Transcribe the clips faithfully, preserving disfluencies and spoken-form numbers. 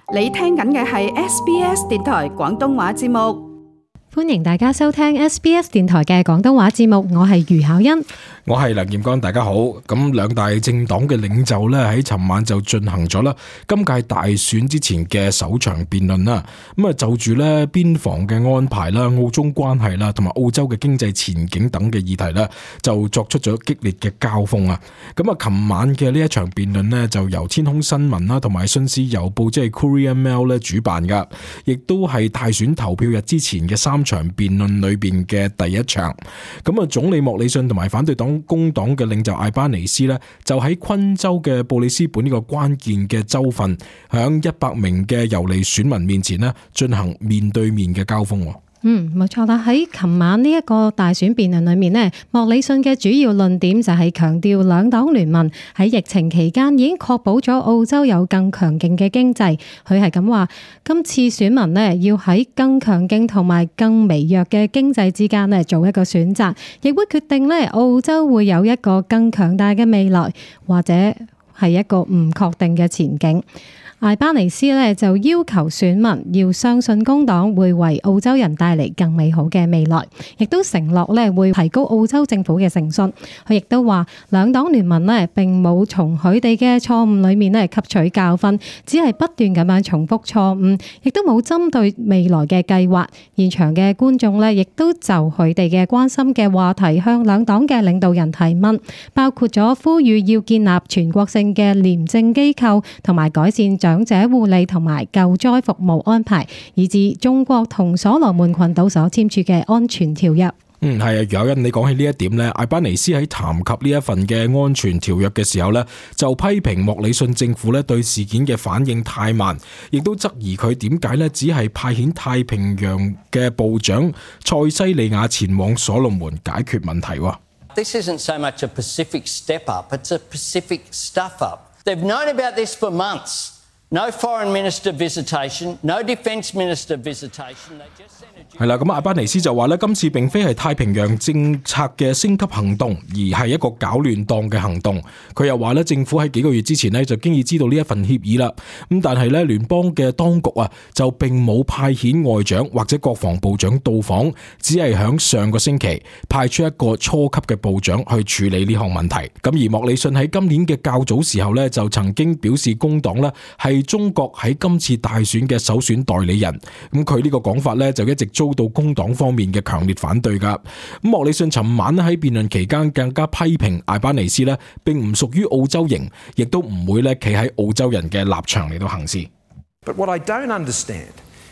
你聽緊嘅係 S B S 電台廣東話節目。 歡迎大家收聽 S B S 電台嘅廣東話節目，我係余巧欣， 我係梁劍剛，大家好。咁兩大政黨嘅領袖咧喺尋晚就進行咗啦今屆大選之前嘅首場辯論啦。咁啊就住咧邊防嘅安排啦、澳中關係啦，同埋澳洲嘅經濟前景等嘅議題咧，就作出咗激烈嘅交鋒啊。咁啊，尋晚嘅呢一場辯論咧，就由天空新聞啦，同埋信使郵報即係 Courier Mail 咧主辦噶，亦都係大選投票日之前嘅三場辯論裏邊嘅第一場。咁啊，總理莫里遜同埋反對黨工黨嘅領袖艾巴尼斯呢，就喺昆州嘅布里斯本呢個關鍵嘅州份，響一百名嘅遊離選民面前呢，進行面對面嘅交鋒。 嗯，冇錯啦。喺琴晚呢一個大選辯論裏面呢，莫里遜嘅主要論點就係強調兩黨聯盟喺疫情期間已經確保咗澳洲有更強勁嘅經濟。佢係咁話，今次選民呢要喺更強勁同埋更微弱嘅經濟之間呢做一個選擇，亦會決定呢澳洲會有一個更強大嘅未來，或者係一個唔確定嘅前景。艾巴尼斯咧就要求選民要相信工黨會為澳洲人帶嚟更美好嘅未來，亦都承諾咧會提高澳洲政府嘅誠信。佢亦都話兩黨聯盟咧並冇從佢哋嘅錯誤裏面咧吸取教訓，只係不斷咁樣重複錯誤，亦都冇針對未來嘅計劃。現場嘅觀眾咧亦都就佢哋嘅關心嘅話題向兩黨嘅領導人提問，包括咗呼籲要建立全國性嘅廉政機構，同埋改善長者護理同埋救災服務安排，以至中國同所羅門群島所簽署嘅安全條約。 嗯，係啊，有人你講起呢一點呢，艾巴尼斯喺談及呢一份嘅安全條約嘅時候呢，就批評莫里遜政府呢對事件嘅反應太慢，亦都質疑佢點解呢只係派遣太平洋嘅部長塞西利亞前往所羅門解決問題。 This isn't so much a Pacific step up, it's a Pacific stuff up. They've known about this for months. No foreign minister visitation, no defence minister visitation. They just sent a... 係啦，咁阿巴尼斯就話咧，今次並非係太平洋政策嘅升級行動，而係一個搞亂檔嘅行動。佢又話咧，政府喺幾個月之前咧就經已知道呢一份協議啦。咁但係咧，聯邦嘅當局啊就並冇派遣外長或者國防部長到訪，只係響上個星期派出一個初級嘅部長去處理呢項問題。咁而莫里遜喺今年嘅較早時候咧就曾經表示工黨咧係中國喺今次大選嘅首選代理人。咁佢呢個講法咧就一直遭到工黨方面嘅強烈反對噶。咁莫里遜尋晚喺辯論期間更加批評艾巴尼斯咧並唔屬於澳洲型，亦都唔會咧企喺澳洲人嘅立場嚟到行事。 But what I don't understand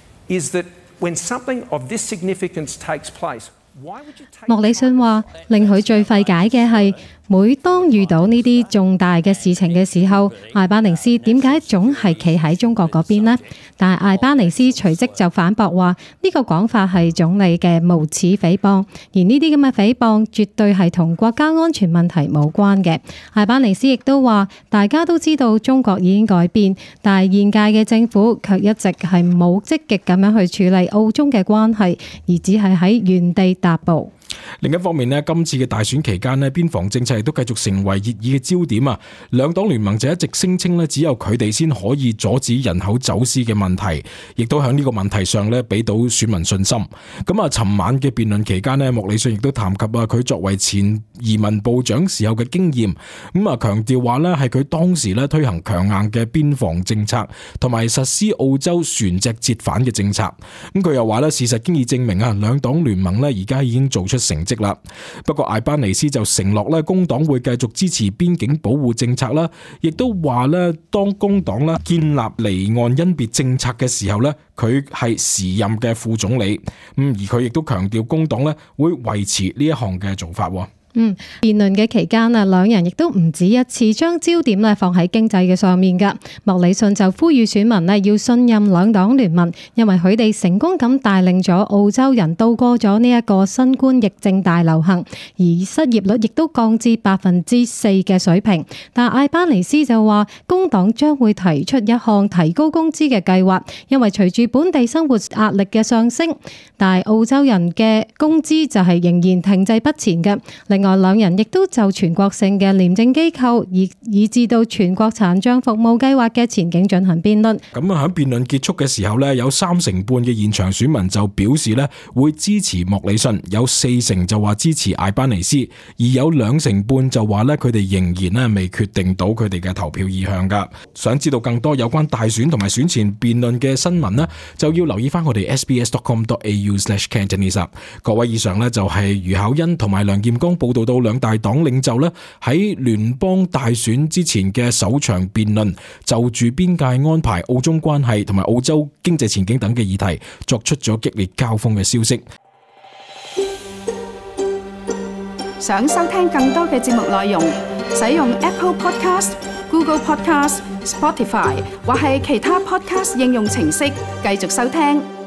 is that when something of this significance takes place, why would you take... 莫里遜話令佢最費解嘅係，每當遇到呢啲重大嘅事情嘅時候，艾巴尼斯點解總係企喺中國嗰邊呢？但係艾巴尼斯隨即就反駁話，呢個講法係總理嘅無恥誹謗，而呢啲咁嘅誹謗絕對係同國家安全問題冇關嘅。艾巴尼斯亦都話，大家都知道中國已經改變，但係現屆嘅政府卻一直係冇積極咁樣去處理澳中嘅關係，而只係喺原地踏步。 另一方面呢，今次嘅大選期間呢，邊防政策亦都繼續成為熱議嘅焦點啊！兩黨聯盟就一直聲稱呢，只有佢哋先可以阻止人口走私嘅問題，亦都喺呢個問題上呢俾到選民信心。咁啊，尋晚嘅辯論期間呢，莫里遜亦都談及啊，佢作為前移民部長時候嘅經驗，咁啊強調話呢係佢當時呢推行強硬嘅邊防政策，同埋實施澳洲船隻折返嘅政策。咁佢又話呢，事實經已證明啊，兩黨聯盟呢而家已經做出成績啦。不過艾巴尼斯就承諾咧，工黨會繼續支持邊境保護政策啦，亦都話咧，當工黨啦建立離岸甄別政策嘅時候咧，佢係時任嘅副總理，咁而佢亦都強調工黨咧會維持呢一項嘅做法。 嗯，辯論嘅期間啊，兩人亦都唔止一次將焦點咧放喺經濟嘅上面噶。莫里遜就呼籲選民咧要信任兩黨聯盟，因為佢哋成功咁帶領咗澳洲人度過咗呢一個新冠疫症大流行，而失業率亦都降至百分之四嘅水平。但艾巴尼斯就話，工黨將會提出一項提高工資嘅計劃，因為隨住本地生活壓力嘅上升，但係澳洲人嘅工資就係仍然停滯不前嘅。另另外兩人亦都就全國性嘅廉政機構以以至到全國殘障服務計劃嘅前景進行辯論。 咁啊喺辯論結束嘅時候呢，有三成半嘅現場選民就表示呢會支持莫里遜，有四成就話支持艾班尼斯，而有兩成半就話呢佢哋仍然呢未決定到佢哋嘅投票意向噶。想知道更多有關大選同埋選前辯論嘅新聞呢，就要留意翻我哋 s b s dot com dot a u slash cantonese。各位，以上呢就係余巧欣同埋梁劍剛報道到兩大黨領袖呢喺聯邦大選之前嘅首場辯論，就住邊界安排、澳中關係同埋澳洲經濟前景等嘅議題作出咗激烈交鋒嘅消息。 想收聽更多嘅節目內容，使用 Apple Podcast、Google Podcast、Spotify 或係其他 Podcast 應用程式繼續收聽。